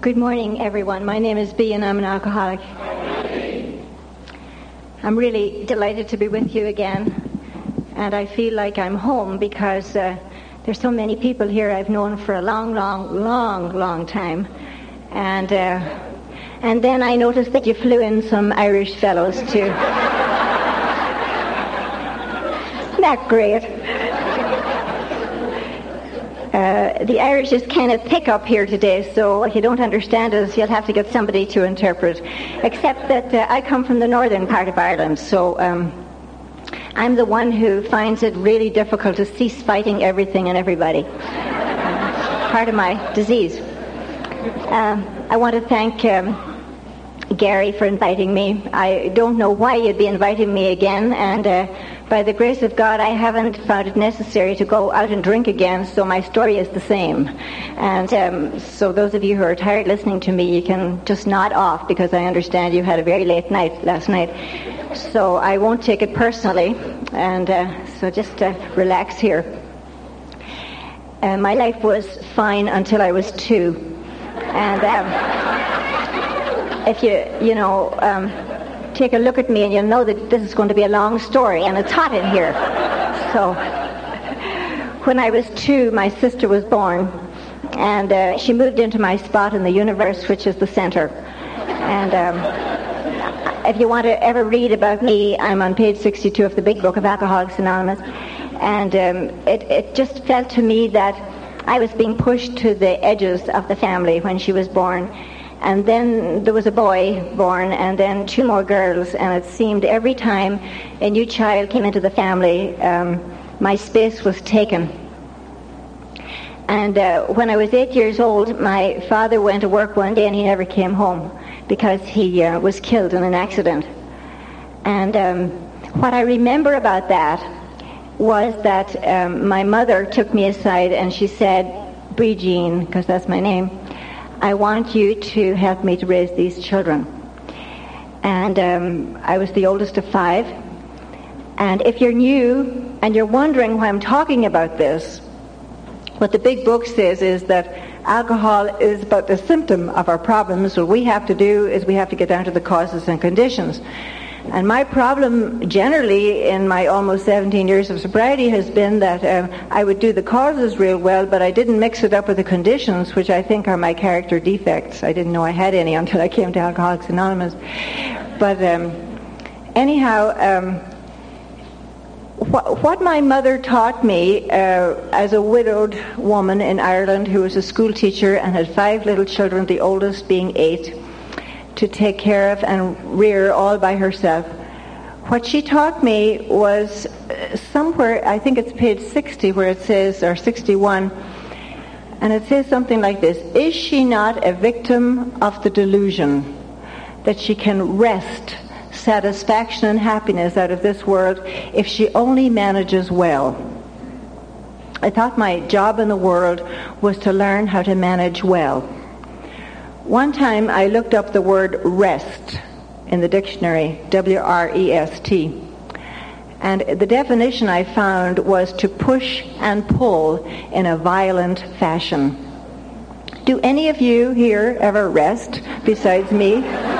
Good morning, everyone. My name is Bea, and I'm an alcoholic. I'm really delighted to be with you again, and I feel like I'm home because there's so many people here I've known for a long time, and then I noticed that you flew in some Irish fellows too. Isn't that great? The Irish is kind of thick up here today, so if you don't understand us, you'll have to get somebody to interpret. Except that I come from the northern part of Ireland, so I'm the one who finds it really difficult to cease fighting everything and everybody. Part of my disease. I want to thank Gary for inviting me. I don't know why you'd be inviting me again, and by the grace of God, I haven't found it necessary to go out and drink again, so my story is the same. And so those of you who are tired listening to me, you can just nod off, because I understand you had a very late night last night. So I won't take it personally, and so just relax here. My life was fine until I was 2. And if you take a look at me, and you'll know that this is going to be a long story, and it's hot in here. So when I was 2, my sister was born, and she moved into my spot in the universe, which is the center. And if you want to ever read about me, I'm on page 62 of the big book of Alcoholics Anonymous. And it just felt to me that I was being pushed to the edges of the family when she was born. And then there was a boy born, and then 2 more girls, and it seemed every time a new child came into the family, my space was taken. And when I was 8 years old, my father went to work one day, and he never came home because he was killed in an accident. And what I remember about that was that my mother took me aside, and she said, "Bea Jean," because that's my name, "I want you to help me to raise these children." And I was the oldest of 5. And if you're new and you're wondering why I'm talking about this, what the big book says is that alcohol is about the symptom of our problems. What we have to do is we have to get down to the causes and conditions. And my problem generally in my almost 17 years of sobriety has been that I would do the causes real well, but I didn't mix it up with the conditions, which I think are my character defects. I didn't know I had any until I came to Alcoholics Anonymous. But anyhow, what my mother taught me as a widowed woman in Ireland who was a school teacher and had 5 little children, the oldest being 8, to take care of and rear all by herself. What she taught me was somewhere, I think it's page 60 where it says, or 61, and it says something like this: "Is she not a victim of the delusion that she can wrest satisfaction and happiness out of this world if she only manages well?" I thought my job in the world was to learn how to manage well. One time I looked up the word rest in the dictionary, W-R-E-S-T, and the definition I found was to push and pull in a violent fashion. Do any of you here ever rest besides me?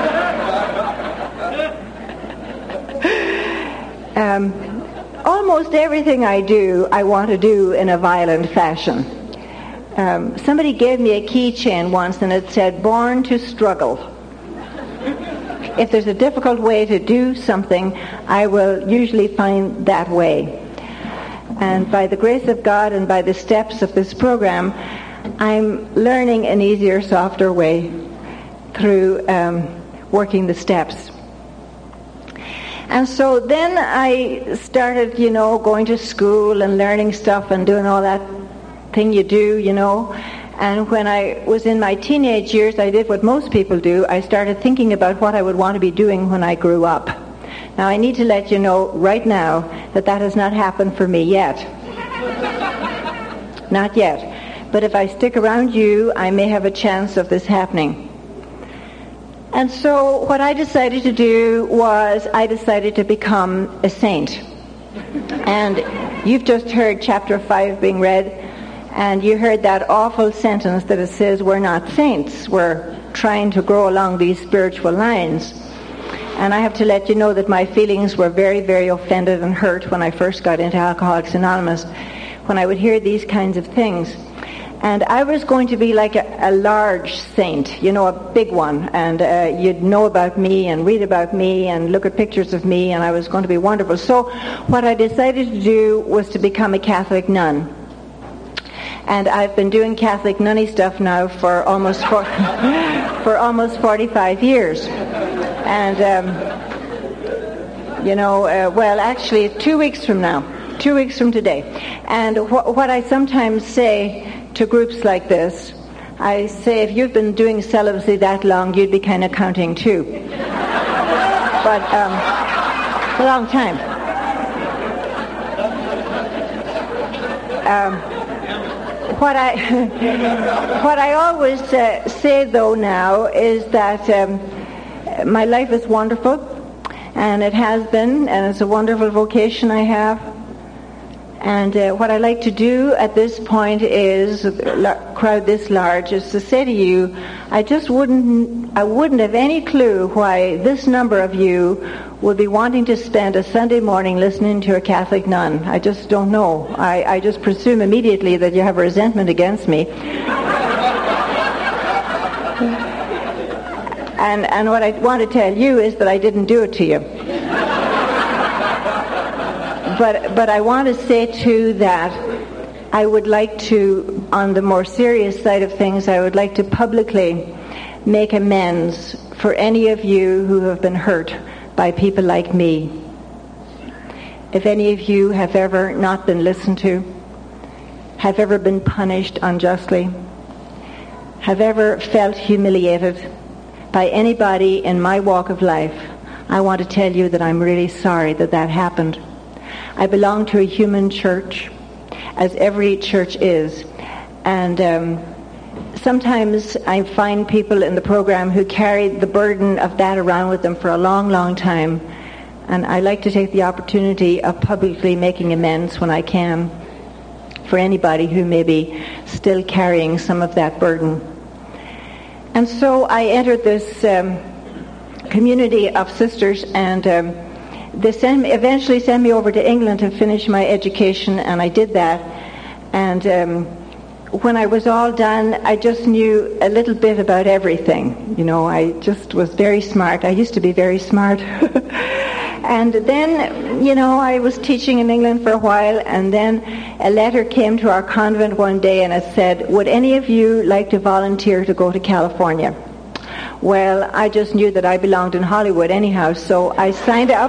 Almost everything I do, I want to do in a violent fashion. Somebody gave me a keychain once, and it said, "Born to struggle." If there's a difficult way to do something, I will usually find that way. And by the grace of God and by the steps of this program, I'm learning an easier, softer way through working the steps. And so then I started, going to school and learning stuff and doing all that thing you do, And when I was in my teenage years, I did what most people do. I started thinking about what I would want to be doing when I grew up. Now, I need to let you know right now that that has not happened for me yet. Not yet. But if I stick around you, I may have a chance of this happening. And so what I decided to do was I decided to become a saint. And you've just heard chapter 5 being read. And you heard that awful sentence that it says we're not saints, we're trying to grow along these spiritual lines. And I have to let you know that my feelings were very, very offended and hurt when I first got into Alcoholics Anonymous, when I would hear these kinds of things. And I was going to be like a large saint, you know, a big one. And you'd know about me and read about me and look at pictures of me, and I was going to be wonderful. So what I decided to do was to become a Catholic nun. And I've been doing Catholic nunny stuff now for almost 45 years. And, well, actually 2 weeks from now, 2 weeks from today. And what I sometimes say to groups like this, I say, if you've been doing celibacy that long, you'd be kind of counting too. But a long time. What I always say, though, now is that my life is wonderful, and it has been, and it's a wonderful vocation I have. And what I like to do at this point is, crowd this large, is to say to you, I wouldn't have any clue why this number of you would be wanting to spend a Sunday morning listening to a Catholic nun. I just don't know. I just presume immediately that you have a resentment against me. And what I want to tell you is that I didn't do it to you. But I want to say, too, that I would like to, on the more serious side of things, I would like to publicly make amends for any of you who have been hurt by people like me. If any of you have ever not been listened to, have ever been punished unjustly, have ever felt humiliated by anybody in my walk of life, I want to tell you that I'm really sorry that that happened. I belong to a human church, as every church is, and sometimes I find people in the program who carry the burden of that around with them for a long, long time, and I like to take the opportunity of publicly making amends when I can for anybody who may be still carrying some of that burden. And so I entered this community of sisters, and they eventually sent me over to England to finish my education, and I did that. And when I was all done, I just knew a little bit about everything. You know, I just was very smart. I used to be very smart. And then, you know, I was teaching in England for a while, and then a letter came to our convent one day, and it said, would any of you like to volunteer to go to California? Well, I just knew that I belonged in Hollywood anyhow, so I signed up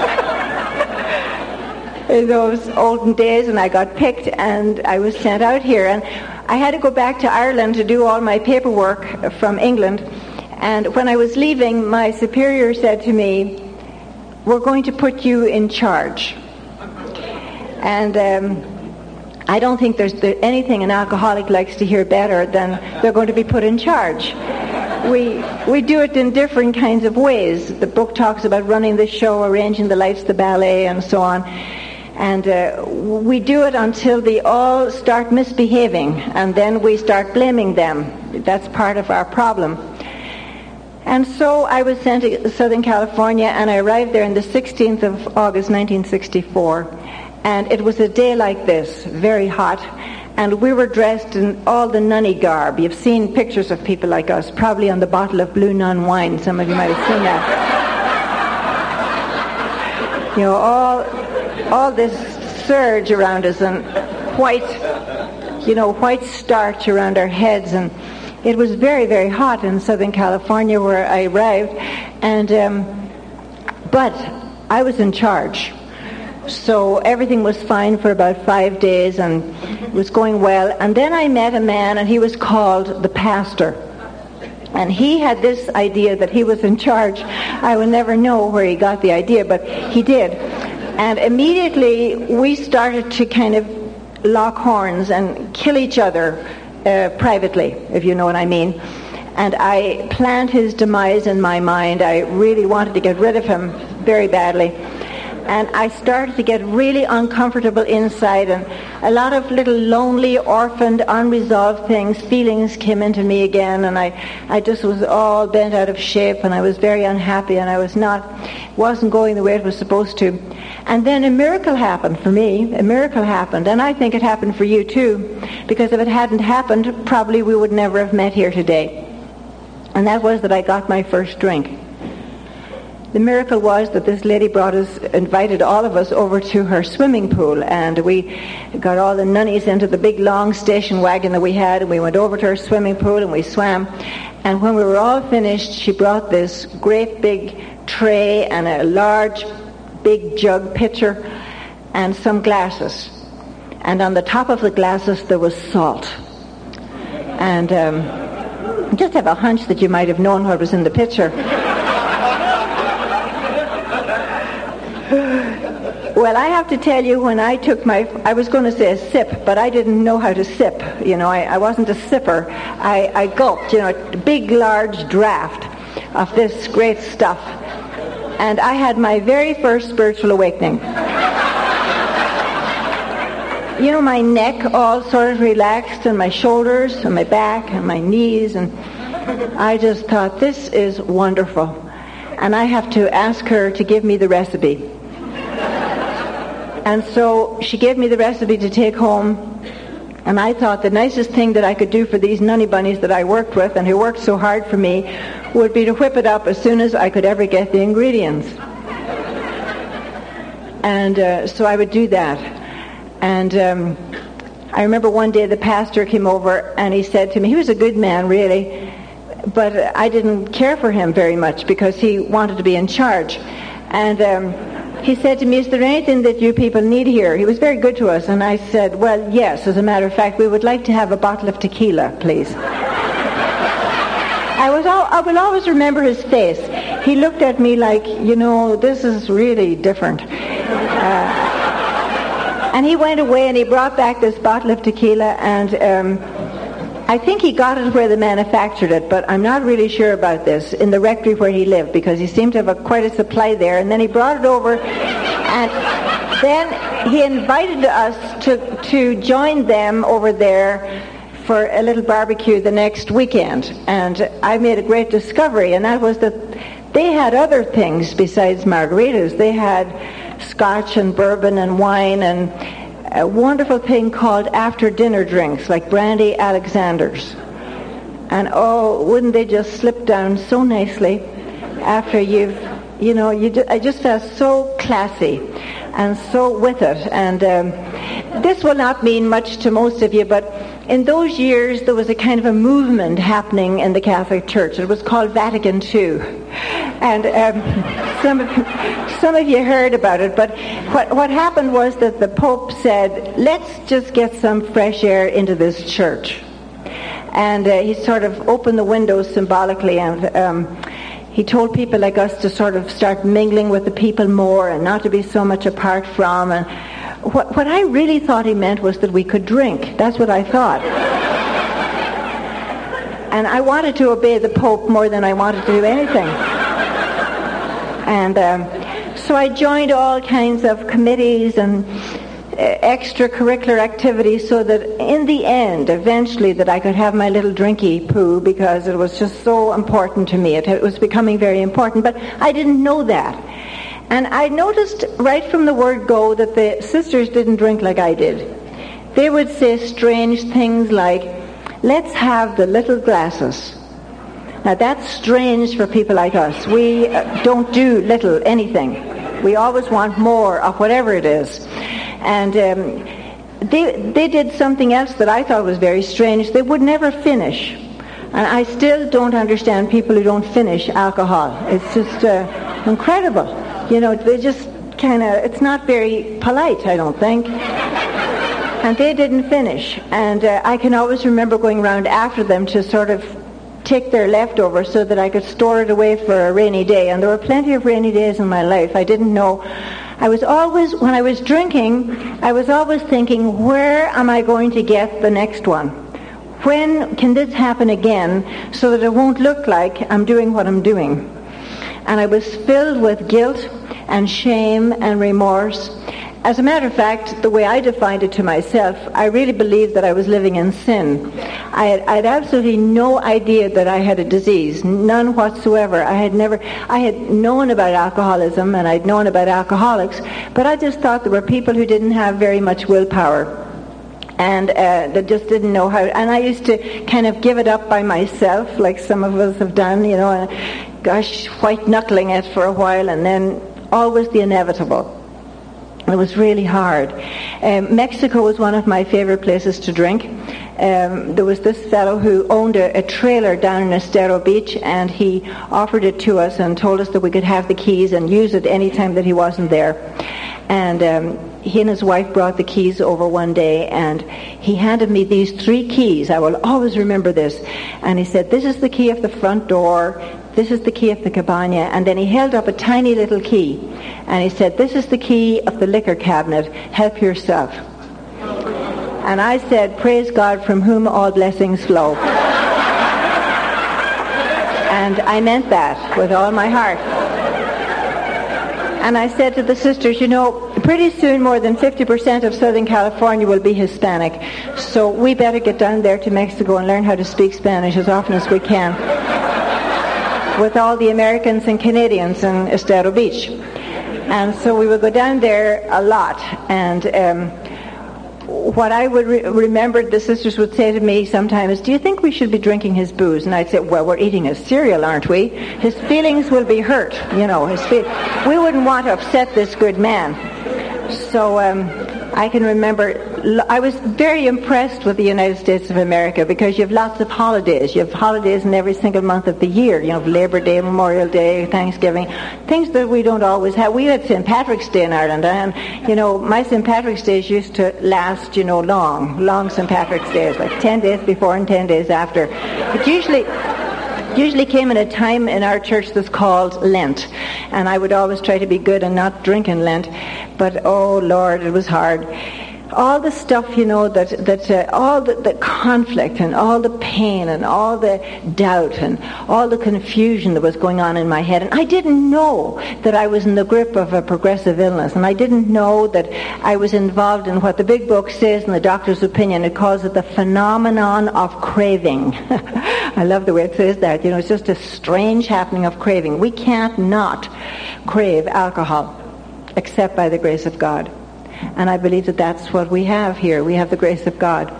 in those olden days, and I got picked, and I was sent out here. And I had to go back to Ireland to do all my paperwork from England. And when I was leaving, my superior said to me, we're going to put you in charge. And I don't think there's anything an alcoholic likes to hear better than they're going to be put in charge. We do it in different kinds of ways. The book talks about running the show, arranging the lights, the ballet, and so on. And we do it until they all start misbehaving, and then we start blaming them. That's part of our problem. And so I was sent to Southern California, and I arrived there on the 16th of August, 1964. And it was a day like this, very hot. And we were dressed in all the nunny garb. You've seen pictures of people like us, probably on the bottle of Blue Nun wine. Some of you might have seen that. You know, all this serge around us, and white starch around our heads. And it was very, very hot in Southern California where I arrived. And but I was in charge. So everything was fine for about 5 days, and it was going well. And then I met a man, and he was called the pastor. And he had this idea that he was in charge. I will never know where he got the idea, but he did. And immediately we started to kind of lock horns and kill each other privately, if you know what I mean. And I planned his demise in my mind. I really wanted to get rid of him very badly. And I started to get really uncomfortable inside, and a lot of little lonely, orphaned, unresolved feelings came into me again, and I just was all bent out of shape, and I was very unhappy, and I wasn't going the way it was supposed to. And then a miracle happened for me. A miracle happened, and I think it happened for you too, because if it hadn't happened, probably we would never have met here today. And that was that I got my first drink. The miracle was that this lady invited all of us over to her swimming pool, and we got all the nunnies into the big long station wagon that we had, and we went over to her swimming pool and we swam. And when we were all finished, she brought this great big tray and a large big jug pitcher and some glasses. And on the top of the glasses there was salt. And I just have a hunch that you might have known what was in the pitcher. Well, I have to tell you, when I took I was going to say a sip, but I didn't know how to sip. You know, I wasn't a sipper. I gulped, a big, large draft of this great stuff. And I had my very first spiritual awakening. My neck all sort of relaxed, and my shoulders, and my back, and my knees, and I just thought, this is wonderful. And I have to ask her to give me the recipe. And so she gave me the recipe to take home, and I thought the nicest thing that I could do for these nunny bunnies that I worked with and who worked so hard for me would be to whip it up as soon as I could ever get the ingredients. And so I would do that. And I remember one day the pastor came over and he said to me, he was a good man really, but I didn't care for him very much because he wanted to be in charge. And he said to me, is there anything that you people need here? He was very good to us. And I said, well, yes, as a matter of fact, we would like to have a bottle of tequila, please. I will always remember his face. He looked at me like, this is really different. And he went away and he brought back this bottle of tequila, and I think he got it where they manufactured it, but I'm not really sure about this, in the rectory where he lived, because he seemed to have quite a supply there. And then he brought it over, and then he invited us to join them over there for a little barbecue the next weekend. And I made a great discovery, and that was that they had other things besides margaritas. They had scotch and bourbon and wine and a wonderful thing called after-dinner drinks, like brandy Alexanders. And wouldn't they just slip down so nicely after I just felt so classy and so with it. And this will not mean much to most of you, but in those years there was a kind of a movement happening in the Catholic Church. It was called Vatican II. And some of you heard about it, but what happened was that the Pope said, let's just get some fresh air into this church. And he sort of opened the windows symbolically, and he told people like us to sort of start mingling with the people more and not to be so much apart from. And what I really thought he meant was that we could drink. That's what I thought. And I wanted to obey the Pope more than I wanted to do anything. And so I joined all kinds of committees and extracurricular activities so that in the end, eventually, that I could have my little drinky poo, because it was just so important to me. It was becoming very important, but I didn't know that. And I noticed right from the word go that the sisters didn't drink like I did. They would say strange things like, let's have the little glasses. Now that's strange for people like us. We don't do little anything. We always want more of whatever it is. And they did something else that I thought was very strange. They would never finish. And I still don't understand people who don't finish alcohol. It's just incredible. They just it's not very polite, I don't think. And they didn't finish. And I can always remember going around after them to sort of take their leftovers so that I could store it away for a rainy day. And there were plenty of rainy days in my life. I didn't know. When I was drinking, I was always thinking, where am I going to get the next one? When can this happen again so that it won't look like I'm doing what I'm doing? And I was filled with guilt and shame and remorse. As a matter of fact, the way I defined it to myself, I really believed that I was living in sin. I had absolutely no idea that I had a disease, none whatsoever. I had known about alcoholism and I'd known about alcoholics, but I just thought there were people who didn't have very much willpower. And that just didn't know how. And I used to kind of give it up by myself, like some of us have done, and gosh, white-knuckling it for a while, and then always the inevitable. It was really hard. Mexico was one of my favorite places to drink. There was this fellow who owned a trailer down in Estero Beach, and he offered it to us and told us that we could have the keys and use it any time that he wasn't there. And he and his wife brought the keys over one day, and he handed me these 3 keys. I will always remember this. And he said, "This is the key of the front door. This is the key of the cabana." And then he held up a tiny little key, and he said, "This is the key of the liquor cabinet. Help yourself." And I said, "Praise God, from whom all blessings flow." And I meant that with all my heart. And I said to the sisters, pretty soon more than 50% of Southern California will be Hispanic. So we better get down there to Mexico and learn how to speak Spanish as often as we can with all the Americans and Canadians in Estero Beach. And so we would go down there a lot. And what I would remember, the sisters would say to me sometimes, "Do you think we should be drinking his booze?" And I'd say, "Well, we're eating his cereal, aren't we? His feelings will be hurt, we wouldn't want to upset this good man." So I can remember, I was very impressed with the United States of America because you have lots of holidays. You have holidays in every single month of the year. Labor Day, Memorial Day, Thanksgiving, things that we don't always have. We had St. Patrick's Day in Ireland, and, my St. Patrick's Days used to last, long St. Patrick's Days, like 10 days before and 10 days after. It usually came in a time in our church that's called Lent, and I would always try to be good and not drink in Lent, but oh Lord, it was hard. All the stuff, all the conflict and all the pain and all the doubt and all the confusion that was going on in my head. And I didn't know that I was in the grip of a progressive illness. And I didn't know that I was involved in what the big book says in the doctor's opinion. It calls it the phenomenon of craving. I love the way it says that. It's just a strange happening of craving. We can't not crave alcohol except by the grace of God. And I believe that that's what we have here. We have the grace of God.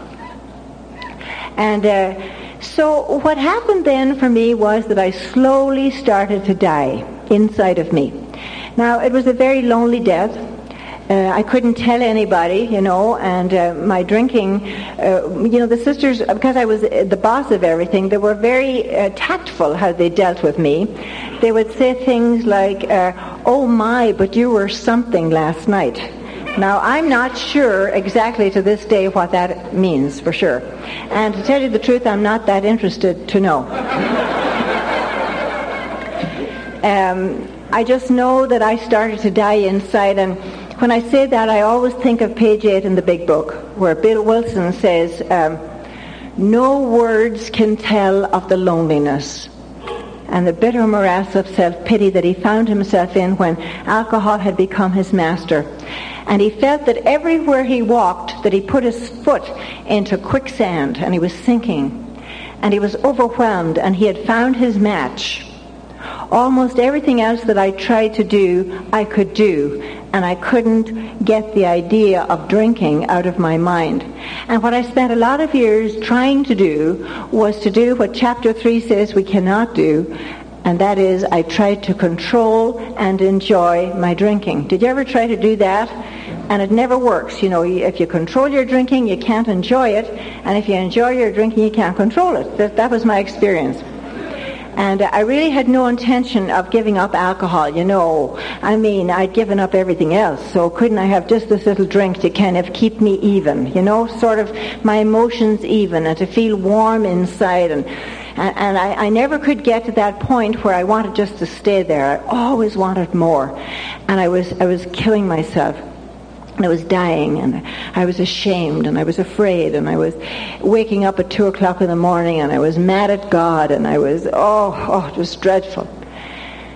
And so what happened then for me was that I slowly started to die inside of me. Now, it was a very lonely death. I couldn't tell anybody, and my drinking, the sisters, because I was the boss of everything, they were very tactful how they dealt with me. They would say things like, "Oh my, but you were something last night." Now, I'm not sure exactly to this day what that means, for sure. And to tell you the truth, I'm not that interested to know. I just know that I started to die inside, and when I say that, I always think of page 8 in the big book, where Bill Wilson says, "No words can tell of the loneliness and the bitter morass of self-pity that he found himself in when alcohol had become his master. And he felt that everywhere he walked, that he put his foot into quicksand, and he was sinking. And he was overwhelmed, and he had found his match. Almost everything else that I tried to do, I could do, and I couldn't get the idea of drinking out of my mind. And what I spent a lot of years trying to do was to do what chapter 3 says we cannot do, and that is I tried to control and enjoy my drinking. Did you ever try to do that? And it never works. If you control your drinking, you can't enjoy it, and if you enjoy your drinking, you can't control it. That was my experience. And I really had no intention of giving up alcohol, I'd given up everything else, so couldn't I have just this little drink to kind of keep me even, sort of my emotions even, and to feel warm inside. And I never could get to that point where I wanted just to stay there. I always wanted more. And I was killing myself. And I was dying, and I was ashamed, and I was afraid, and I was waking up at 2 o'clock in the morning, and I was mad at God, and I was, it was dreadful.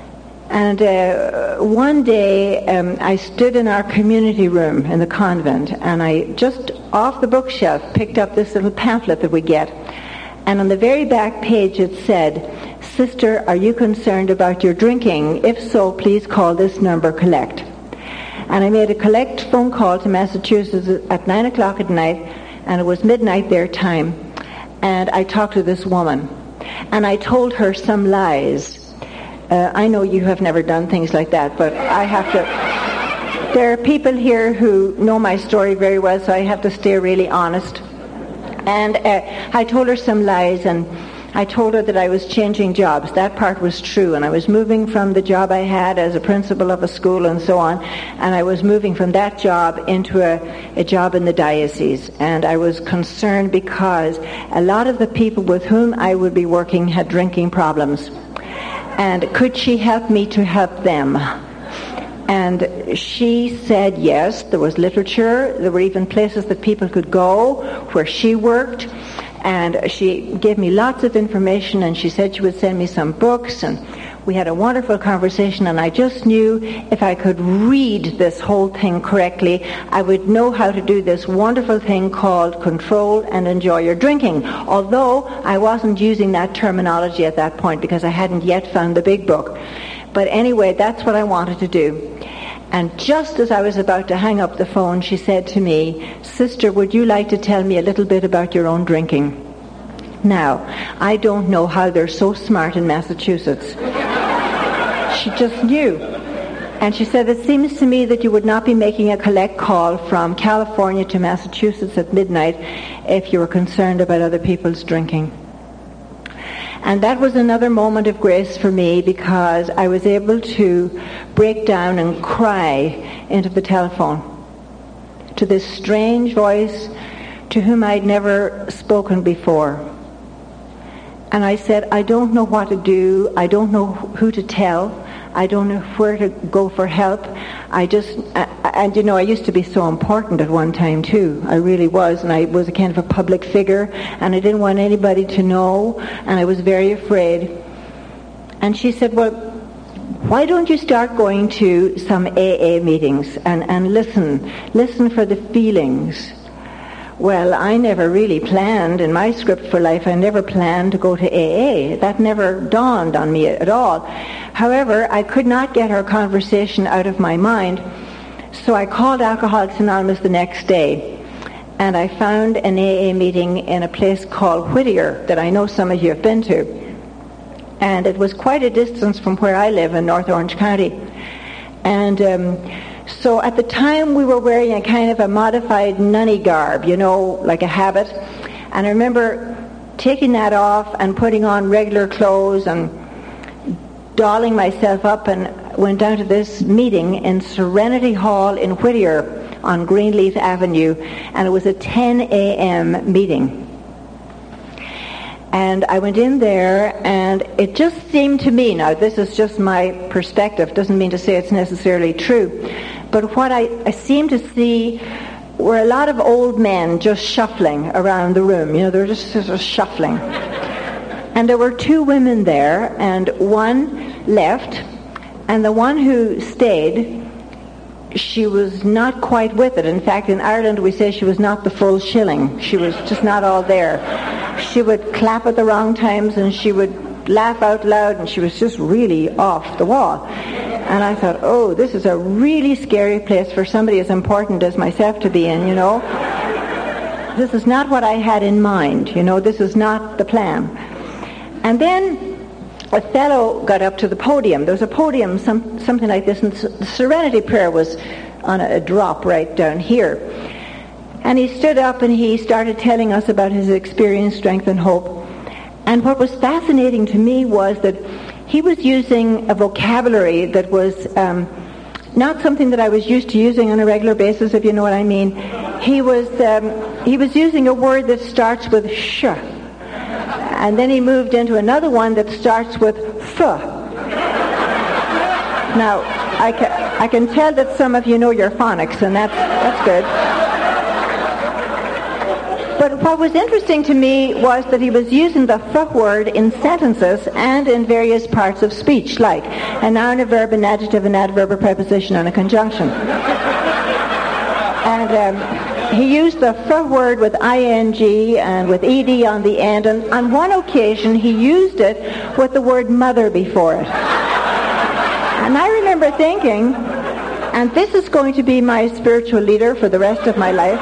And one day I stood in our community room in the convent, and I just off the bookshelf picked up this little pamphlet that we get. And on the very back page it said, "Sister, are you concerned about your drinking? If so, please call this number, collect." And I made a collect phone call to Massachusetts at 9 o'clock at night, and it was midnight their time. And I talked to this woman, and I told her some lies. I know you have never done things like that, but I have to. There are people here who know my story very well, so I have to stay really honest. And I told her some lies, and I told her that I was changing jobs. That part was true, and I was moving from the job I had as a principal of a school and so on, and I was moving from that job into a job in the diocese. And I was concerned because a lot of the people with whom I would be working had drinking problems. And could she help me to help them? And she said yes. There was literature. There were even places that people could go where she worked. And she gave me lots of information, and she said she would send me some books, and we had a wonderful conversation, and I just knew if I could read this whole thing correctly, I would know how to do this wonderful thing called control and enjoy your drinking, although I wasn't using that terminology at that point because I hadn't yet found the big book. But anyway, that's what I wanted to do. And just as I was about to hang up the phone, she said to me, "Sister, would you like to tell me a little bit about your own drinking?" Now, I don't know how they're so smart in Massachusetts. She just knew. And she said, "It seems to me that you would not be making a collect call from California to Massachusetts at midnight if you were concerned about other people's drinking." And that was another moment of grace for me, because I was able to break down and cry into the telephone to this strange voice to whom I'd never spoken before. And I said, "I don't know what to do. I don't know who to tell. I don't know where to go for help. And you know, I used to be so important at one time too. I really was, and I was a kind of a public figure, and I didn't want anybody to know, and I was very afraid." And she said, "Well, why don't you start going to some AA meetings and listen for the feelings?" Well, I never really planned, in my script for life, I never planned to go to AA. That never dawned on me at all. However, I could not get her conversation out of my mind, so I called Alcoholics Anonymous the next day, and I found an AA meeting in a place called Whittier that I know some of you have been to. And it was quite a distance from where I live in North Orange County. And so at the time we were wearing a kind of a modified nunny garb, you know, like a habit. And I remember taking that off and putting on regular clothes and dolling myself up, and went down to this meeting in Serenity Hall in Whittier on Greenleaf Avenue, and it was a 10 a.m. meeting. And I went in there, and it just seemed to me, now this is just my perspective, doesn't mean to say it's necessarily true, but what I seemed to see were a lot of old men just shuffling around the room. You know, they were just sort of shuffling. And there were two women there, and one left, and the one who stayed, she was not quite with it. In fact, in Ireland we say she was not the full shilling. She was just not all there. She would clap at the wrong times, and she would laugh out loud, and she was just really off the wall. And I thought, oh, this is a really scary place for somebody as important as myself to be in, you know. This is not what I had in mind, you know. This is not the plan. And then a fellow got up to the podium. There was a podium, something like this, and the Serenity Prayer was on a drop right down here. And he stood up and he started telling us about his experience, strength, and hope. And what was fascinating to me was that he was using a vocabulary that was not something that I was used to using on a regular basis, if you know what I mean. He was using a word that starts with sh. And then he moved into another one that starts with f. Now, I can tell that some of you know your phonics, and that's good. But But what was interesting to me was that he was using the "f" word in sentences and in various parts of speech, like a noun, a verb, an adjective, an adverb, a preposition, and a conjunction. And he used the "f" word with ing and with ed on the end, and on one occasion he used it with the word mother before it. And I remember thinking, and this is going to be my spiritual leader for the rest of my life.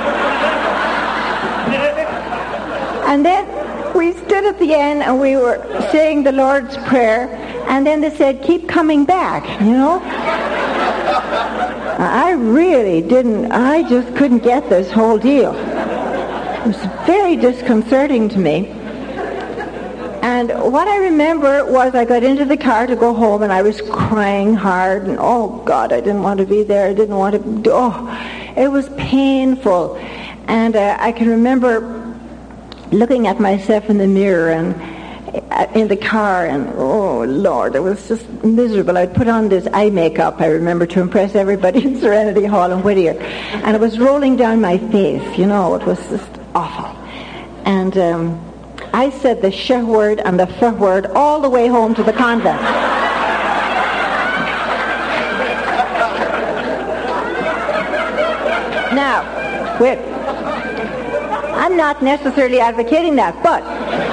And then we stood at the end and we were saying the Lord's Prayer, and then they said, keep coming back, you know. I just couldn't get this whole deal. It was very disconcerting to me. And what I remember was I got into the car to go home and I was crying hard, and oh God, I didn't want to be there. I didn't want to it was painful. And I can remember looking at myself in the mirror and in the car, and oh Lord, it was just miserable. I'd put on this eye makeup, I remember, to impress everybody in Serenity Hall in Whittier, and it was rolling down my face, you know. It was just awful. And I said the "sh" word and the "f" word all the way home to the convent. Now, wait, I'm not necessarily advocating that, but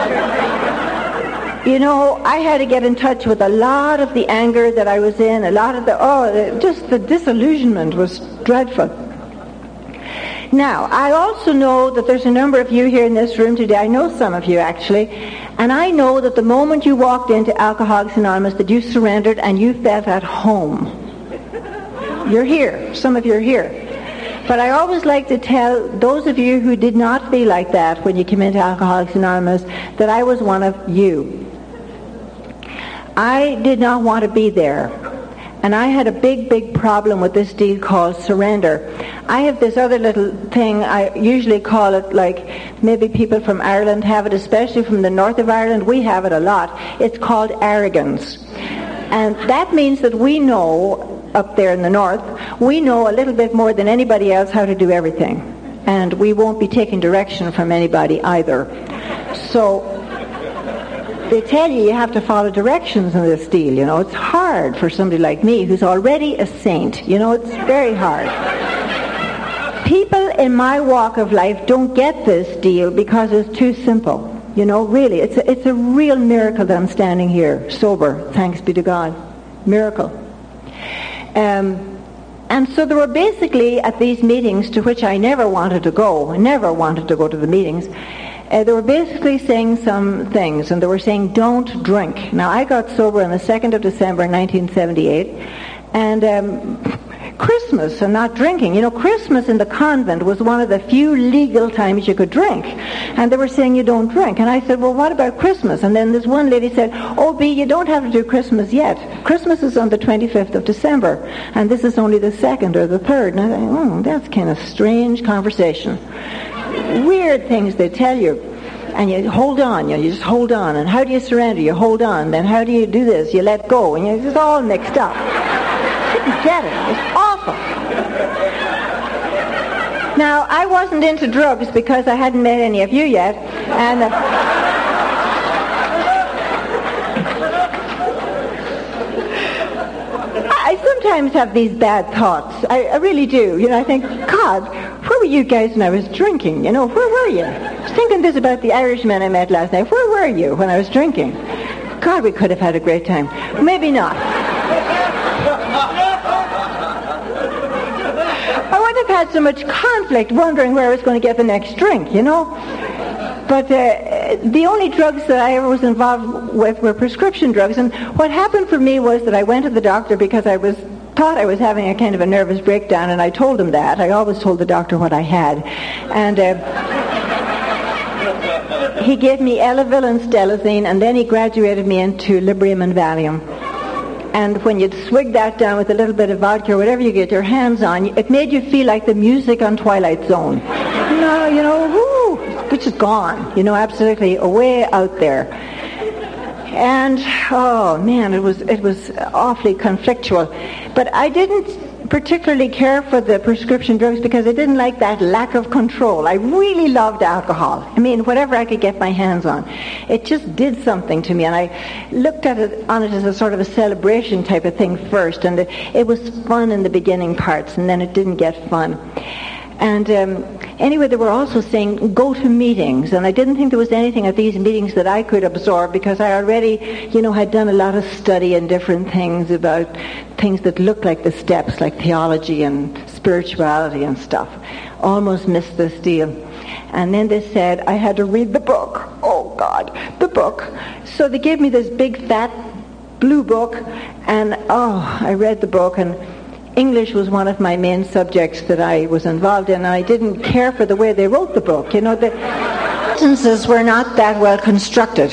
you know, I had to get in touch with a lot of the anger that I was in, a lot of just the disillusionment was dreadful. Now, I also know that there's a number of you here in this room today. I know some of you, actually. And I know that the moment you walked into Alcoholics Anonymous that you surrendered and you felt at home. You're here. Some of you are here. But I always like to tell those of you who did not feel like that when you came into Alcoholics Anonymous that I was one of you. I did not want to be there. And I had a big problem with this deal called surrender. I have this other little thing, I usually call it, like maybe people from Ireland have it, especially from the north of Ireland, we have it a lot. It's called arrogance. And that means that we know, up there in the north, we know a little bit more than anybody else how to do everything. And we won't be taking direction from anybody either. So they tell you have to follow directions in this deal, you know. It's hard for somebody like me who's already a saint. You know, it's very hard. People in my walk of life don't get this deal because it's too simple. You know, really, it's a real miracle that I'm standing here, sober, thanks be to God. Miracle. And so there were basically, at these meetings, to which I never wanted to go to the meetings, they were basically saying some things, and they were saying, don't drink. Now, I got sober on the 2nd of December 1978, and Christmas and not drinking. You know, Christmas in the convent was one of the few legal times you could drink. And they were saying you don't drink. And I said, well, what about Christmas? And then this one lady said, oh, B, you don't have to do Christmas yet. Christmas is on the 25th of December. And this is only the 2nd or the 3rd. And I thought, oh, that's kind of strange conversation. Weird things they tell you. And you hold on, you just hold on. And how do you surrender? You hold on. Then how do you do this? You let go. And it's just all mixed up. Didn't get it. It's awful. Now, I wasn't into drugs because I hadn't met any of you yet, and I sometimes have these bad thoughts. I really do. You know, I think, God, where were you guys when I was drinking? You know, where were you? I was thinking this about the Irishman I met last night. Where were you when I was drinking? God, we could have had a great time. Maybe not. I would have had so much conflict wondering where I was going to get the next drink, you know. But the only drugs that I ever was involved with were prescription drugs. And what happened for me was that I went to the doctor because I thought I was having a kind of a nervous breakdown, and I told him that. I always told the doctor what I had. And he gave me Elavil and Stelazine, and then he graduated me into Librium and Valium. And when you'd swig that down with a little bit of vodka or whatever you get your hands on, it made you feel like the music on Twilight Zone. You know, whoo, which is gone, you know, absolutely away out there. And, oh man, it was awfully conflictual. But I didn't particularly care for the prescription drugs because I didn't like that lack of control. I really loved alcohol. I mean, whatever I could get my hands on. It just did something to me, and I looked at it as a sort of a celebration type of thing first, and it was fun in the beginning parts, and then it didn't get fun. And anyway, they were also saying, go to meetings. And I didn't think there was anything at these meetings that I could absorb because I already, had done a lot of study and different things about things that looked like the steps, like theology and spirituality and stuff. Almost missed this deal. And then they said I had to read the book. Oh, God, the book. So they gave me this big, fat, blue book. And, I read the book, and English was one of my main subjects that I was involved in, and I didn't care for the way they wrote the book. The sentences were not that well constructed.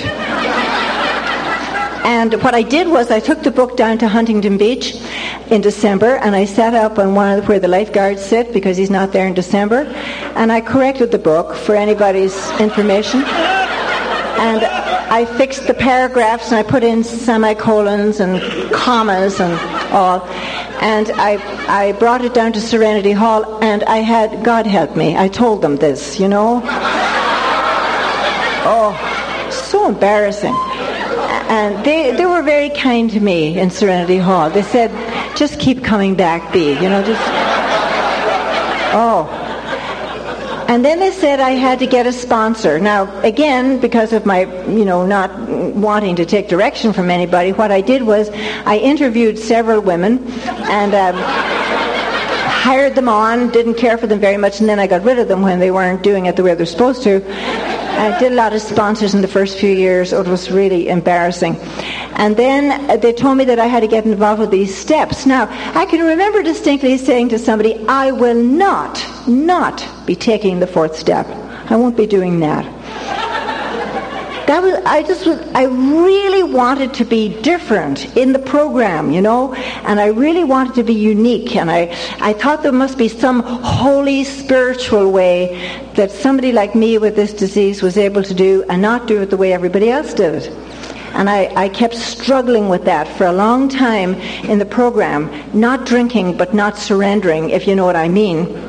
And what I did was I took the book down to Huntington Beach in December, and I sat up on where the lifeguards sit because he's not there in December, and I corrected the book for anybody's information. And I fixed the paragraphs, and I put in semicolons and commas and all. And I brought it down to Serenity Hall, and I had, God help me, I told them this, Oh, so embarrassing. And they were very kind to me in Serenity Hall. They said, just keep coming back, Bea, And then they said I had to get a sponsor. Now, again, because of my, not wanting to take direction from anybody, what I did was I interviewed several women and hired them on, didn't care for them very much, and then I got rid of them when they weren't doing it the way they're supposed to. I did a lot of sponsors in the first few years. It was really embarrassing. And then they told me that I had to get involved with these steps. Now, I can remember distinctly saying to somebody, I will not be taking the fourth step. I won't be doing that. I really wanted to be different in the program, and I really wanted to be unique, and I thought there must be some holy spiritual way that somebody like me with this disease was able to do and not do it the way everybody else did it. And I kept struggling with that for a long time in the program, not drinking but not surrendering, if you know what I mean.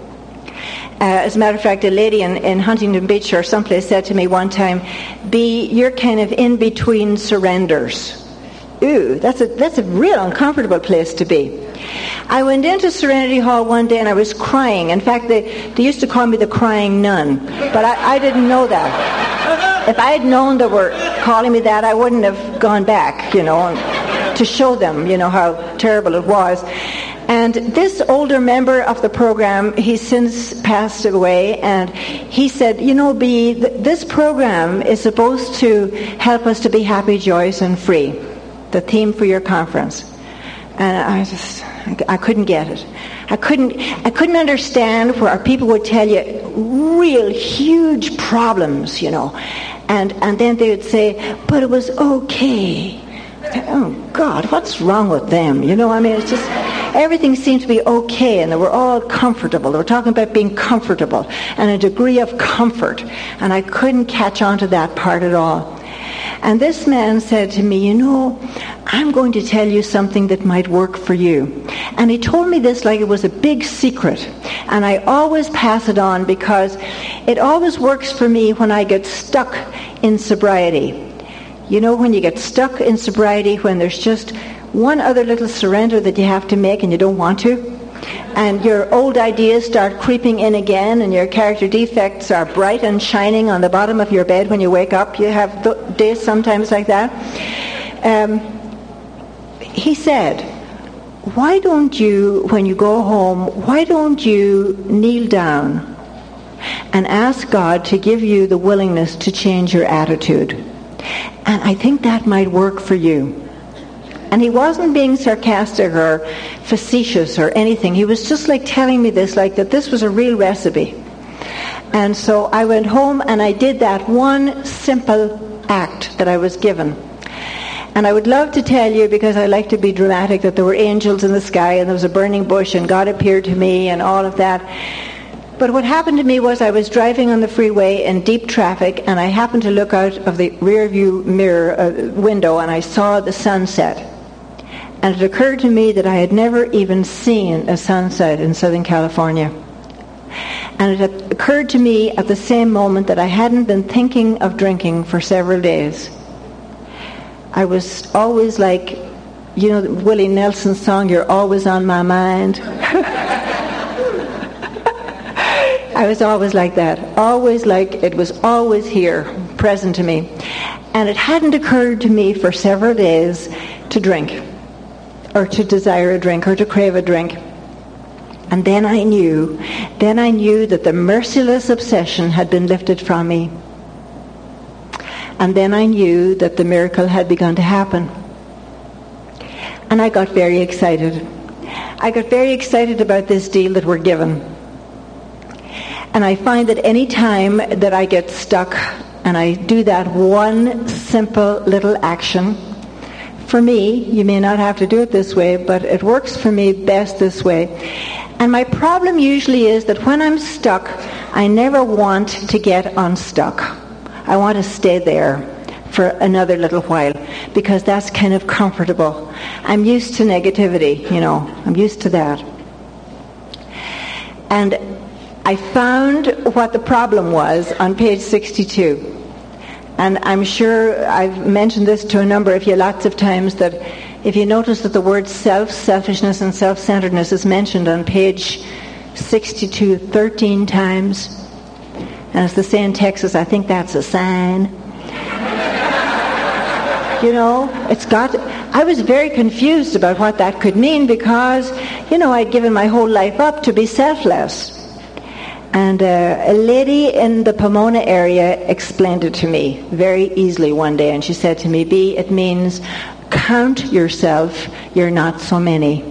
As a matter of fact, a lady in Huntington Beach or someplace said to me one time, Bea, you're kind of in between surrenders. Ooh, that's a real uncomfortable place to be. I went into Serenity Hall one day and I was crying. In fact, they used to call me the crying nun, but I didn't know that. If I had known they were calling me that, I wouldn't have gone back, to show them, how terrible it was. And this older member of the program, he's since passed away, and he said, Bea, this program is supposed to help us to be happy, joyous, and free, the theme for your conference. And I couldn't get it. I couldn't understand where people would tell you real huge problems, and then they would say, but it was okay. Oh, God, what's wrong with them? It's just, everything seemed to be okay, and they were all comfortable. They were talking about being comfortable and a degree of comfort, and I couldn't catch on to that part at all. And this man said to me, I'm going to tell you something that might work for you. And he told me this like it was a big secret, and I always pass it on because it always works for me when I get stuck in sobriety. When you get stuck in sobriety, when there's just one other little surrender that you have to make and you don't want to, and your old ideas start creeping in again, and your character defects are bright and shining on the bottom of your bed when you wake up. You have days sometimes like that. He said, why don't you, when you go home, why don't you kneel down and ask God to give you the willingness to change your attitude? And I think that might work for you. And he wasn't being sarcastic or facetious or anything. He was just like telling me this, like that this was a real recipe. And so I went home and I did that one simple act that I was given. And I would love to tell you, because I like to be dramatic, that there were angels in the sky and there was a burning bush and God appeared to me and all of that. But what happened to me was I was driving on the freeway in deep traffic, and I happened to look out of the rear view mirror window, and I saw the sunset. And it occurred to me that I had never even seen a sunset in Southern California. And it occurred to me at the same moment that I hadn't been thinking of drinking for several days. I was always like, you know, Willie Nelson's song, "You're Always on My Mind." I was always like that. Always like it was always here, present to me. And it hadn't occurred to me for several days to drink, or to desire a drink, or to crave a drink. And then I knew that the merciless obsession had been lifted from me. And then I knew that the miracle had begun to happen. And I got very excited. I got very excited about this deal that we're given. And I find that any time that I get stuck and I do that one simple little action, for me, you may not have to do it this way, but it works for me best this way. And my problem usually is that when I'm stuck, I never want to get unstuck. I want to stay there for another little while, because that's kind of comfortable. I'm used to negativity, you know. I'm used to that. And I found what the problem was on page 62. And I'm sure I've mentioned this to a number of you lots of times, that if you notice that the word selfishness and self-centeredness is mentioned on page 62 13 times, and as they say in Texas, I think that's a sign. You know, I was very confused about what that could mean, because, you know, I'd given my whole life up to be selfless. And a lady in the Pomona area explained it to me very easily one day, and she said to me, "Bea, it means count yourself, you're not so many."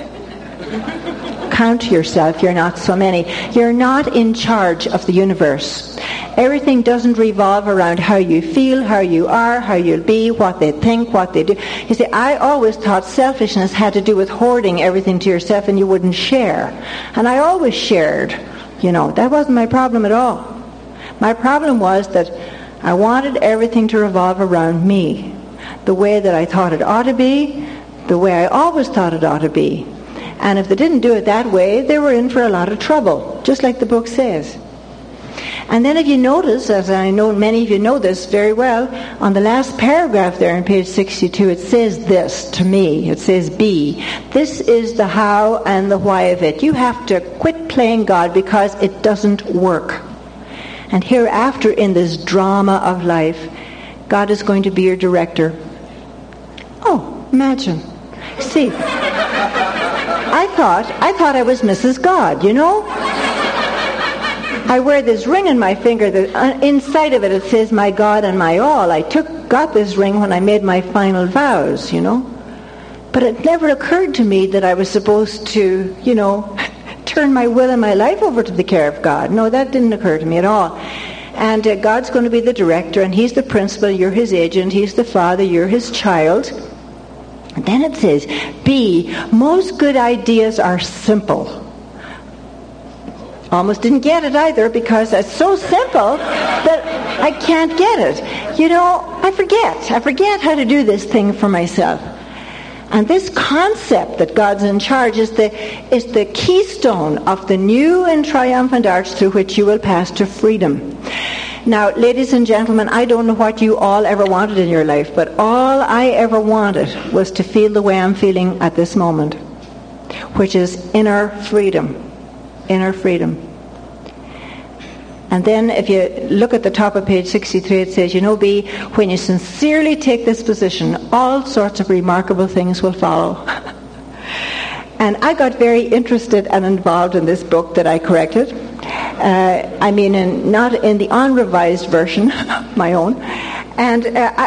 Count yourself, you're not so many. You're not in charge of the universe. Everything doesn't revolve around how you feel, how you are, how you'll be, what they think, what they do. You see, I always thought selfishness had to do with hoarding everything to yourself and you wouldn't share. And I always shared. You know, that wasn't my problem at all. My problem was that I wanted everything to revolve around me, the way that I thought it ought to be, the way I always thought it ought to be. And if they didn't do it that way, they were in for a lot of trouble, just like the book says. And then if you notice, as I know many of you know this very well, on the last paragraph there on page 62, it says this to me. It says, "B, this is the how and the why of it. You have to quit playing God because it doesn't work. And hereafter in this drama of life, God is going to be your director." Oh, imagine. See, I thought I was Mrs. God, you know? I wear this ring on my finger that inside of it says "my God and my all." I got this ring when I made my final vows, you know. But it never occurred to me that I was supposed to, you know, turn my will and my life over to the care of God. No, that didn't occur to me at all. And God's going to be the director, and He's the principal, you're His agent, He's the father, you're His child. And then it says, "B, most good ideas are simple." Almost didn't get it either, because it's so simple that I can't get it. You know, I forget how to do this thing for myself. And this concept that God's in charge is the keystone of the new and triumphant arch through which you will pass to freedom. Now, ladies and gentlemen, I don't know what you all ever wanted in your life, but all I ever wanted was to feel the way I'm feeling at this moment, which is inner freedom. Inner freedom. And then if you look at the top of page 63, it says, "You know, B, when you sincerely take this position, all sorts of remarkable things will follow." And I got very interested and involved in this book that I corrected. Not in the unrevised version, my own. And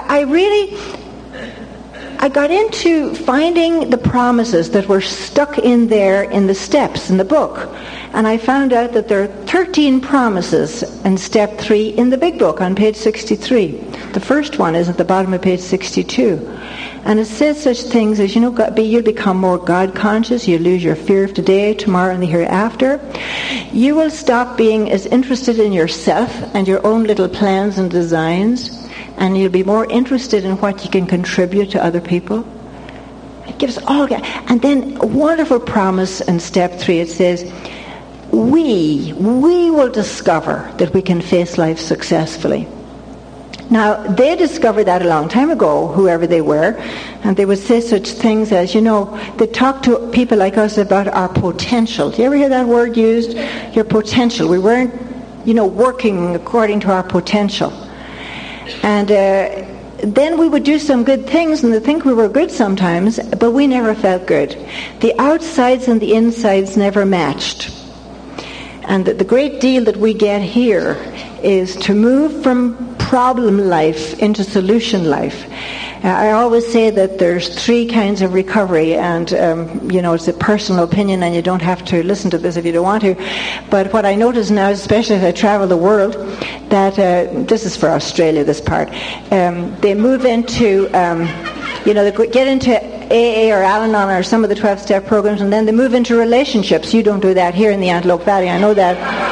I got into finding the promises that were stuck in there in the steps in the book. And I found out that there are 13 promises in step 3 in the big book on page 63. The first one is at the bottom of page 62. And it says such things as, you know, you'll become more God-conscious. You'll lose your fear of today, tomorrow, and the hereafter. You will stop being as interested in yourself and your own little plans and designs. And you'll be more interested in what you can contribute to other people. It gives all. And then a wonderful promise in step 3. It says, we will discover that we can face life successfully. Now, they discovered that a long time ago, whoever they were, and they would say such things as, they talk to people like us about our potential. Do you ever hear that word used? Your potential. We weren't, working according to our potential. And then we would do some good things, and they think we were good sometimes, but we never felt good. The outsides and the insides never matched. And the great deal that we get here is to move from problem life into solution life. I always say that there's 3 kinds of recovery, and it's a personal opinion, and you don't have to listen to this if you don't want to. But what I notice now, especially as I travel the world, that this is for Australia, this part, they move into, they get into AA or Al-Anon or some of the 12-step programs, and then they move into relationships. You don't do that here in the Antelope Valley, I know that.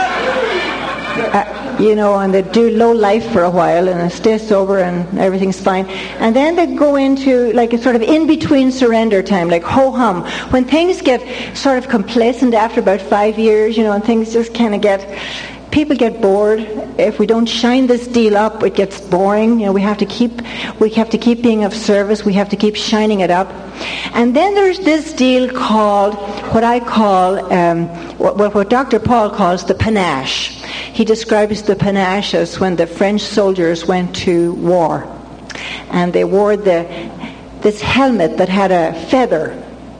And they do low life for a while and they stay sober and everything's fine. And then they go into like a sort of in-between surrender time, like ho-hum. When things get sort of complacent after about 5 years, and things just kind of people get bored. If we don't shine this deal up, it gets boring. We have to keep being of service. We have to keep shining it up. And then there's this deal called what I call, what Dr. Paul calls the panache. He describes the panache as when the French soldiers went to war, and they wore this helmet that had a feather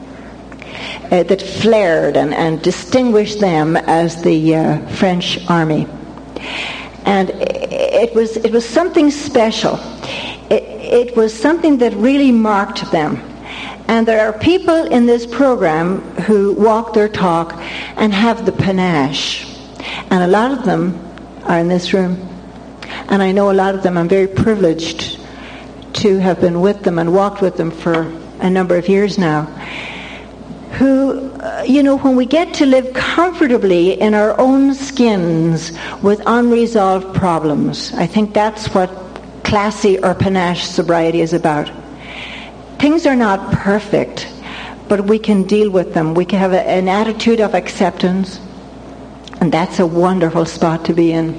that flared and distinguished them as the French army. And it was something special. It was something that really marked them. And there are people in this program who walk their talk and have the panache. And a lot of them are in this room. And I know a lot of them. I'm very privileged to have been with them and walked with them for a number of years now. Who, when we get to live comfortably in our own skins with unresolved problems, I think that's what classy or panache sobriety is about. Things are not perfect, but we can deal with them. We can have an attitude of acceptance, and that's a wonderful spot to be in.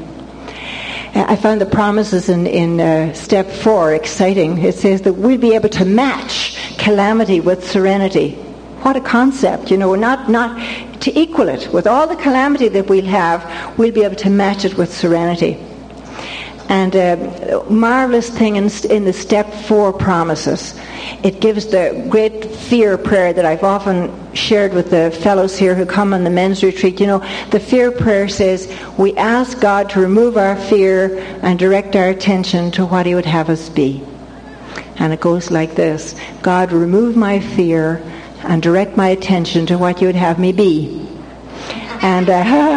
I found the promises in step 4 exciting. It says that we'll be able to match calamity with serenity. What a concept, not to equal it. With all the calamity that we'll have, we'll be able to match it with serenity. And a marvelous thing in the step 4 promises. It gives the great fear prayer that I've often shared with the fellows here who come on the men's retreat. The fear prayer says, we ask God to remove our fear and direct our attention to what he would have us be. And it goes like this: God, remove my fear and direct my attention to what you would have me be. And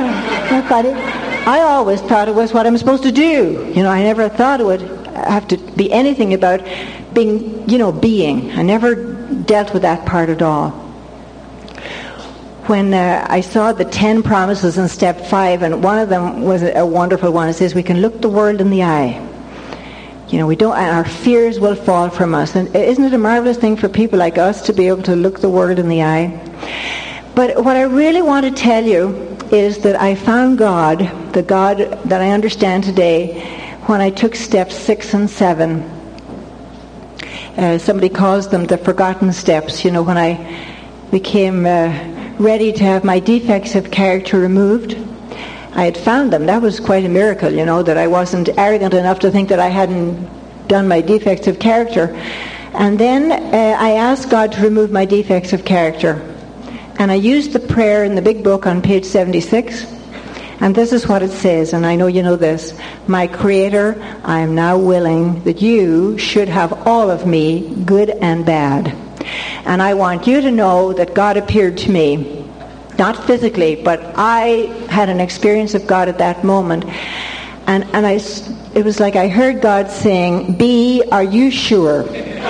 I always thought it was what I'm supposed to do. I never thought it would have to be anything about being, being. I never dealt with that part at all. When I saw the 10 promises in step 5, and one of them was a wonderful one. It says we can look the world in the eye. We don't, and our fears will fall from us. And isn't it a marvelous thing for people like us to be able to look the world in the eye? But what I really want to tell you is that I found God, the God that I understand today, when I took steps 6 and 7. Somebody calls them the forgotten steps. When I became ready to have my defects of character removed, I had found them. That was quite a miracle, that I wasn't arrogant enough to think that I hadn't done my defects of character. And then I asked God to remove my defects of character. And I used the prayer in the big book on page 76. And this is what it says, and I know you know this. My Creator, I am now willing that you should have all of me, good and bad. And I want you to know that God appeared to me, not physically, but I had an experience of God at that moment. And it was like I heard God saying, B, are you sure?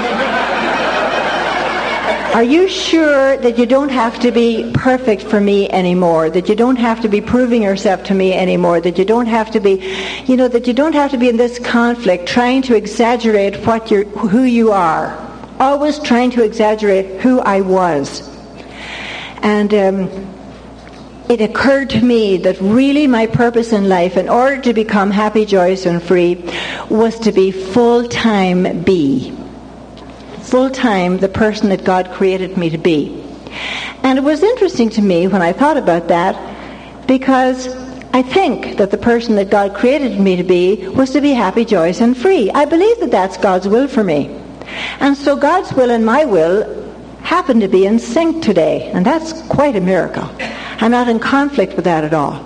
Are you sure that you don't have to be perfect for me anymore? That you don't have to be proving yourself to me anymore? That you don't have to be, that you don't have to be in this conflict trying to exaggerate who you are always trying to exaggerate who I was. And it occurred to me that really my purpose in life, in order to become happy, joyous, and free, was to be full-time full-time the person that God created me to be. And it was interesting to me when I thought about that, because I think that the person that God created me to be was to be happy, joyous, and free. I believe that that's God's will for me. And so God's will and my will happen to be in sync today, and that's quite a miracle. I'm not in conflict with that at all.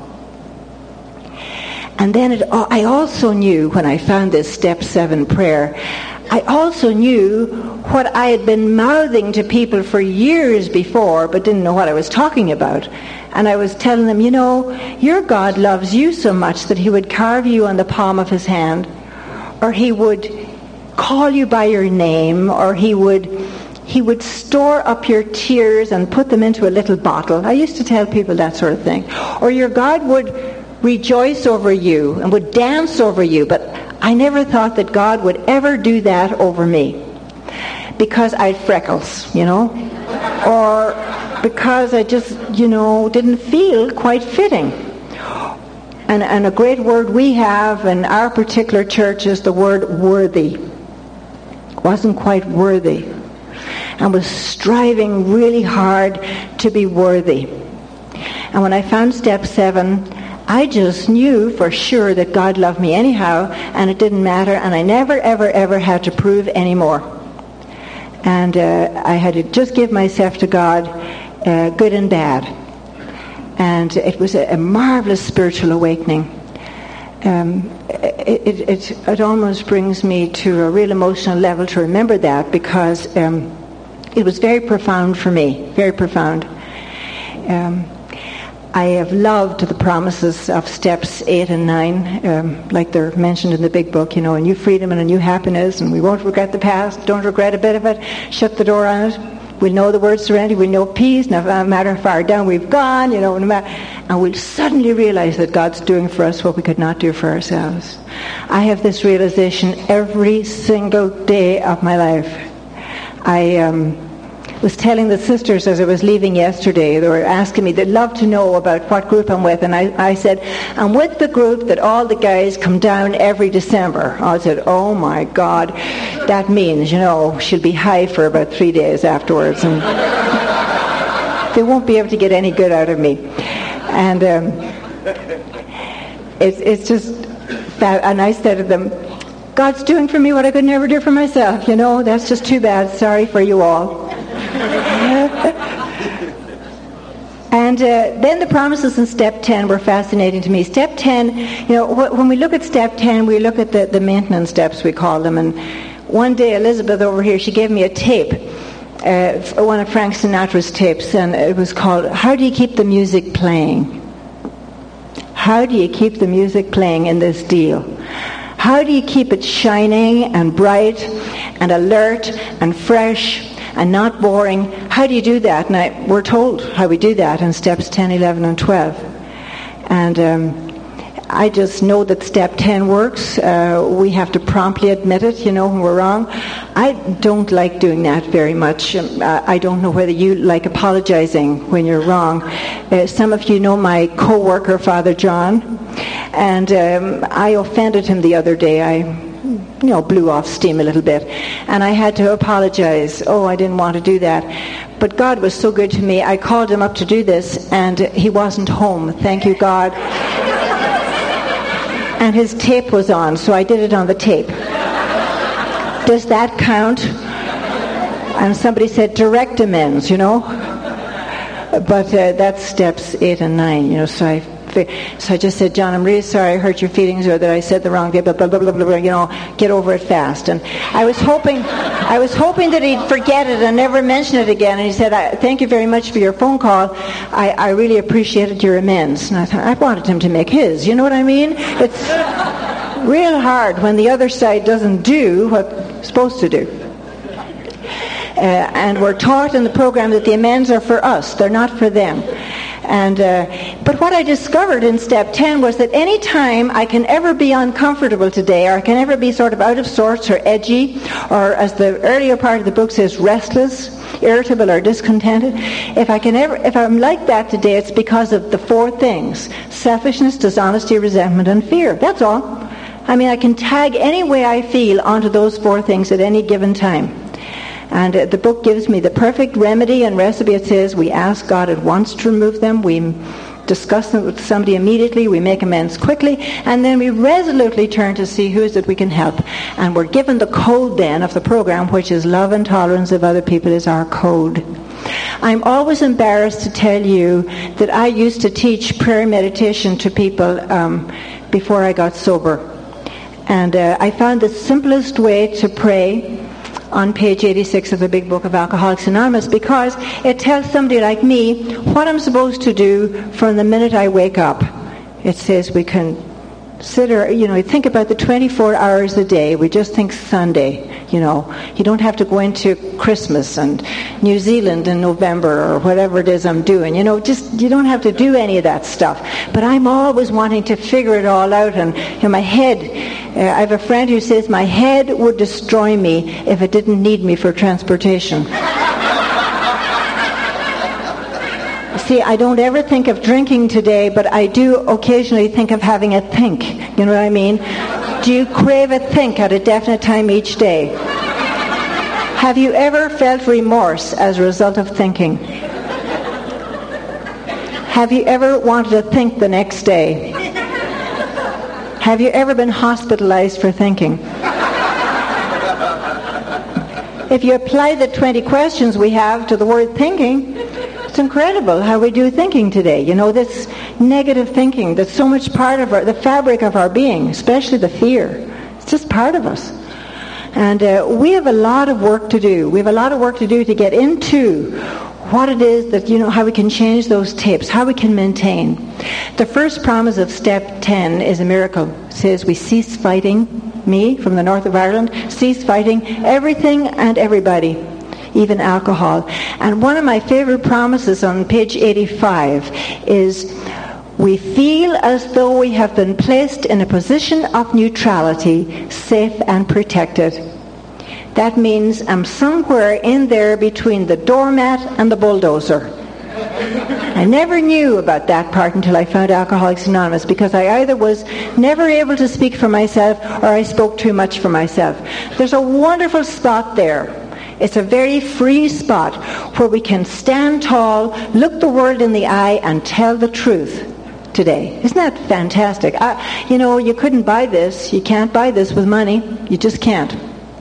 And then I also knew, when I found this Step 7 prayer, I also knew what I had been mouthing to people for years before, but didn't know what I was talking about. And I was telling them, your God loves you so much that he would carve you on the palm of his hand, or he would call you by your name, or he would store up your tears and put them into a little bottle. I used to tell people that sort of thing. Or your God would rejoice over you and would dance over you. But I never thought that God would ever do that over me, because I had freckles, or because I just, didn't feel quite fitting. And a great word we have in our particular church is the word worthy. Wasn't quite worthy. And was striving really hard to be worthy. And when I found Step 7, I just knew for sure that God loved me anyhow, and it didn't matter, and I never, ever, ever had to prove anymore. And I had to just give myself to God, good and bad. And it was a marvelous spiritual awakening. It almost brings me to a real emotional level to remember that, because it was very profound for me, very profound. I have loved the promises of Steps 8 and 9, like they're mentioned in the big book, a new freedom and a new happiness, and we won't regret the past, don't regret a bit of it, shut the door on it. We'll know the word serenity, we'll know peace, no matter how far down we've gone, and we'll suddenly realize that God's doing for us what we could not do for ourselves. I have this realization every single day of my life. I was telling the sisters as I was leaving yesterday, they were asking me, they'd love to know about what group I'm with, and I said, I'm with the group that all the guys come down every December. I said, oh my God, that means, she'll be high for about 3 days afterwards, and they won't be able to get any good out of me. And it's just that, and I said to them, God's doing for me what I could never do for myself, that's just too bad, sorry for you all. And then the promises in Step 10 were fascinating to me. Step 10, when we look at Step 10, we look at the maintenance steps, we call them. And one day, Elizabeth over here, she gave me a tape, one of Frank Sinatra's tapes, and it was called, How Do You Keep the Music Playing? How do you keep the music playing in this deal? How do you keep it shining and bright and alert and fresh and not boring? How do you do that? And we're told how we do that in Steps 10, 11, and 12. And I just know that Step 10 works. We have to promptly admit it, when we're wrong. I don't like doing that very much. I don't know whether you like apologizing when you're wrong. Some of you know my co-worker, Father John, and I offended him the other day. I blew off steam a little bit, and I had to apologize. I didn't want to do that. But God was so good to me. I called him up to do this, and he wasn't home. Thank you, God. And his tape was on, so I did it on the tape. Does that count? And somebody said direct amends, But that's Steps 8 and 9, So I just said, John, I'm really sorry I hurt your feelings, or that I said the wrong thing, blah, blah, blah, blah, blah, get over it fast. And I was hoping that he'd forget it and never mention it again. And he said, thank you very much for your phone call. I really appreciated your amends. And I thought, I wanted him to make his. You know what I mean? It's real hard when the other side doesn't do what it's supposed to do. And we're taught in the program that the amends are for us. They're not for them. And but what I discovered in step 10 was that any time I can ever be uncomfortable today, or I can ever be sort of out of sorts or edgy, or as the earlier part of the book says, restless, irritable or discontented, if I'm like that today, it's because of the 4 things: selfishness, dishonesty, resentment, and fear. That's all. I mean, I can tag any way I feel onto those 4 things at any given time. And the book gives me the perfect remedy and recipe. It says we ask God at once to remove them, we discuss them with somebody immediately, we make amends quickly, and then we resolutely turn to see who is it we can help. And we're given the code then of the program, which is love and tolerance of other people is our code. I'm always embarrassed to tell you that I used to teach prayer meditation to people before I got sober. And I found the simplest way to pray on page 86 of the Big Book of Alcoholics Anonymous, because it tells somebody like me what I'm supposed to do from the minute I wake up. It says we consider, think about the 24 hours a day. We just think Sunday, You don't have to go into Christmas and New Zealand in November or whatever it is I'm doing. You don't have to do any of that stuff. But I'm always wanting to figure it all out. And my head, I have a friend who says my head would destroy me if it didn't need me for transportation. See, I don't ever think of drinking today, but I do occasionally think of having a think. You know what I mean? Do you crave a think at a definite time each day? Have you ever felt remorse as a result of thinking? Have you ever wanted to think the next day? Have you ever been hospitalized for thinking? If you apply the 20 questions we have to the word thinking, it's incredible how we do thinking today. This negative thinking that's so much part of the fabric of our being, especially the fear. It's just part of us. And we have a lot of work to do. We have a lot of work to do to get into what it is that, how we can change those tapes, how we can maintain. The first promise of step 10 is a miracle. It says we cease fighting, me from the north of Ireland, cease fighting everything and everybody, even alcohol. And one of my favorite promises on page 85 is we feel as though we have been placed in a position of neutrality, safe and protected. That means I'm somewhere in there between the doormat and the bulldozer. I never knew about that part until I found Alcoholics Anonymous, because I either was never able to speak for myself or I spoke too much for myself. There's a wonderful spot there. It's a very free spot where we can stand tall, look the world in the eye, and tell the truth today. Isn't that fantastic? You couldn't buy this. You can't buy this with money. You just can't.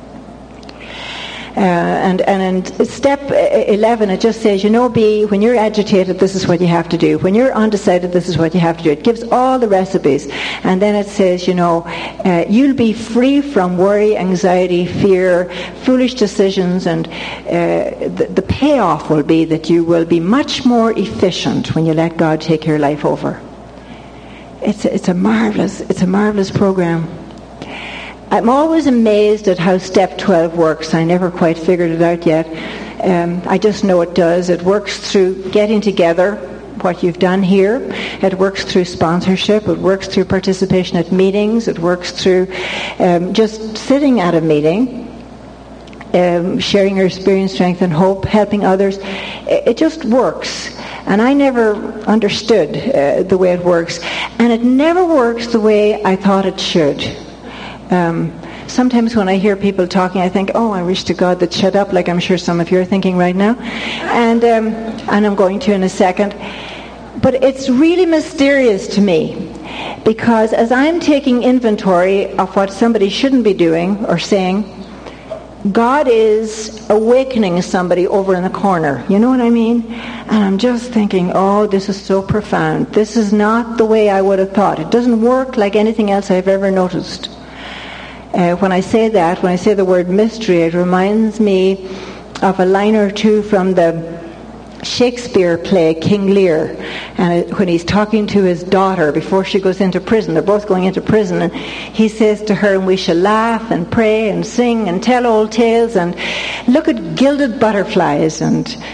And in step 11, it just says, B, when you're agitated, this is what you have to do. When you're undecided, this is what you have to do. It gives all the recipes. And then it says, you'll be free from worry, anxiety, fear, foolish decisions, and the payoff will be that you will be much more efficient when you let God take your life over. It's a marvelous program. I'm always amazed at how step 12 works. I never quite figured it out yet. I just know it does. It works through getting together, what you've done here. It works through sponsorship. It works through participation at meetings. It works through just sitting at a meeting, sharing your experience, strength, and hope, helping others. It just works. And I never understood the way it works. And it never works the way I thought it should. Sometimes when I hear people talking, I think, I wish to God they'd shut up, like I'm sure some of you are thinking right now. And I'm going to in a second. But it's really mysterious to me, because as I'm taking inventory of what somebody shouldn't be doing or saying, God is awakening somebody over in the corner. You know what I mean? And I'm just thinking, this is so profound. This is not the way I would have thought. It doesn't work like anything else I've ever noticed. When I say the word mystery, it reminds me of a line or two from the Shakespeare play King Lear, and when he's talking to his daughter before she goes into prison. They're both going into prison, and he says to her, and we shall laugh and pray and sing and tell old tales and look at gilded butterflies and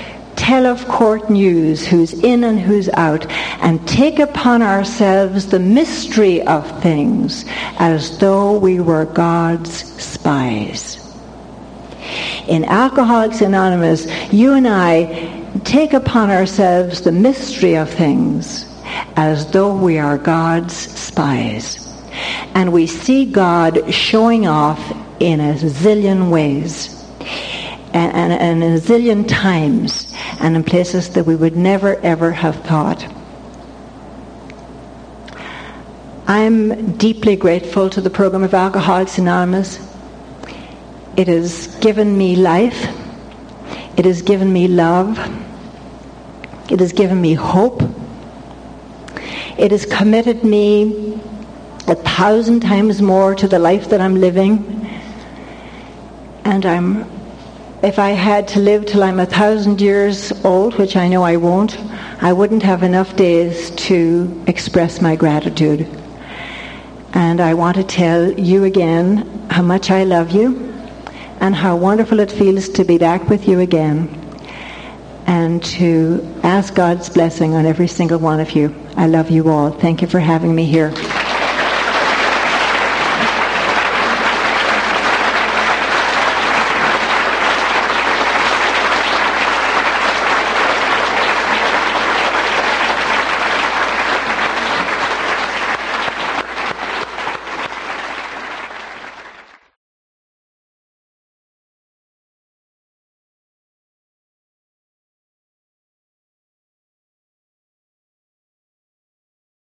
tell of court news, who's in and who's out, and take upon ourselves the mystery of things as though we were God's spies. In Alcoholics Anonymous, you and I take upon ourselves the mystery of things as though we are God's spies. And we see God showing off in a zillion ways, and in a zillion times, and in places that we would never ever have thought. I'm deeply grateful to the program of Alcoholics Anonymous. It has given me life. It has given me love. It has given me hope. It has committed me 1,000 times more to the life that I'm living. And if I had to live till I'm 1,000 years old, which I know I won't, I wouldn't have enough days to express my gratitude. And I want to tell you again how much I love you and how wonderful it feels to be back with you again, and to ask God's blessing on every single one of you. I love you all. Thank you for having me here.